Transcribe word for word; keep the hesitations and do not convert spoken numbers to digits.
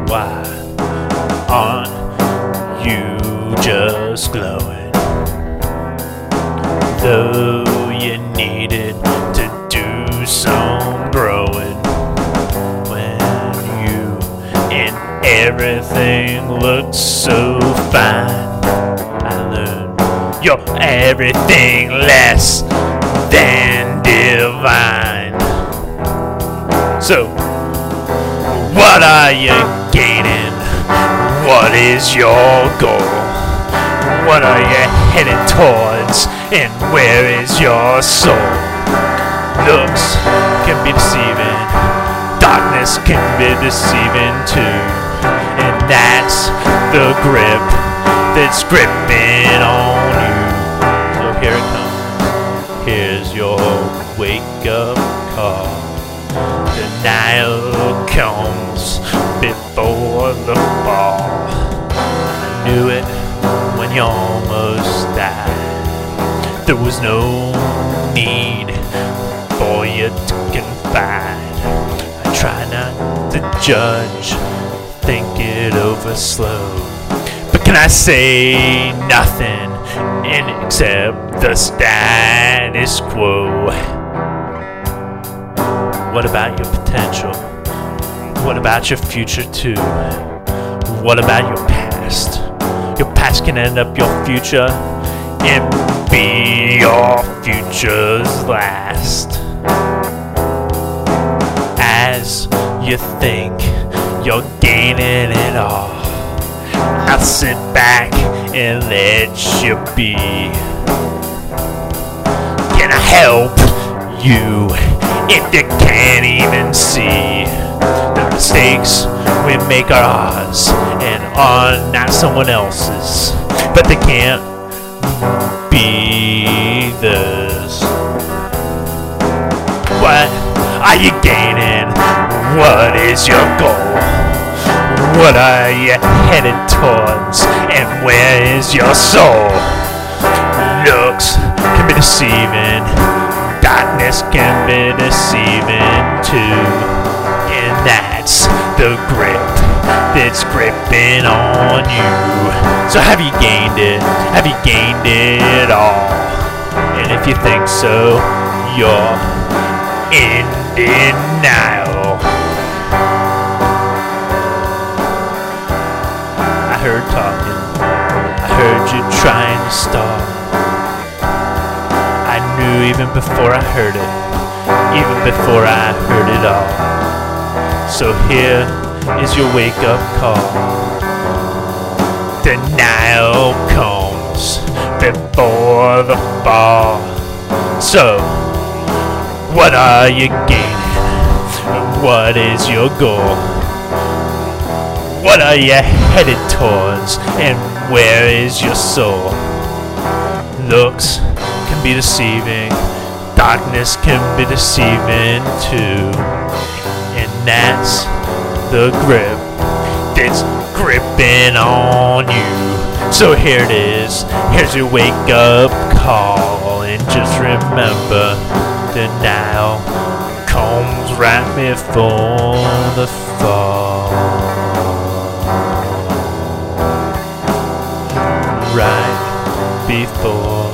why aren't you just glowing? Though you needed to do some growing, when you and everything looks so fine, I learned you're everything less than divine. So, what are you gaining? What is your goal? What are you headed towards? And where is your soul? Looks can be deceiving, darkness can be deceiving too, and that's the grip that's gripping on you. So here it comes. Here's your wake-up call. Denial comes before the fall. I knew it when you almost died. There was no need for you to confide. I try not to judge, think it over slow. But can I say nothing except the status quo? What about your potential? What about your future too? What about your past? Your past can end up your future and be your future's last. As you think you're gaining it all, I'll sit back and let you be. Can I help you if you can't even see the mistakes we make are ours and are not someone else's, but they can't be theirs? What are you gaining? What is your goal? What are you headed towards? And where is your soul? Looks can be deceiving, darkness can be deceiving too, and that's the grip that's gripping on you. So have you gained it? Have you gained it all? And if you think so, you're in denial. I heard talking, I heard you trying to stall. I knew even before I heard it, even before I heard it all. So here is your wake-up call. Denial comes before the fall. So, what are you gaining? What is your goal? What are you headed towards? And where is your soul? Looks can be deceiving, darkness can be deceiving too, and that's the grip that's gripping on you. So here it is, here's your wake-up call, and just remember, denial comes right before the fall. Right before